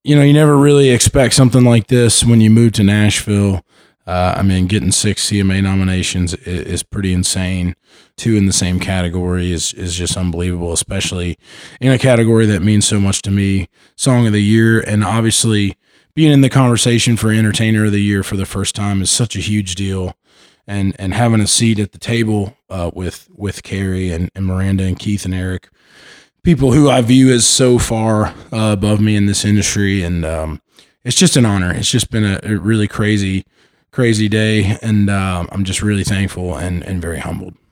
you never really expect something like this when you move to Nashville. I mean, getting 6 CMA nominations is pretty insane. 2 in the same category is just unbelievable, especially in a category that means so much to me. Song of the Year, and obviously being in the conversation for Entertainer of the Year for the first time is such a huge deal. And having a seat at the table with Carrie and Miranda and Keith and Eric, people who I view as so far above me in this industry, and it's just an honor. It's just been a really crazy day, and I'm just really thankful and very humbled.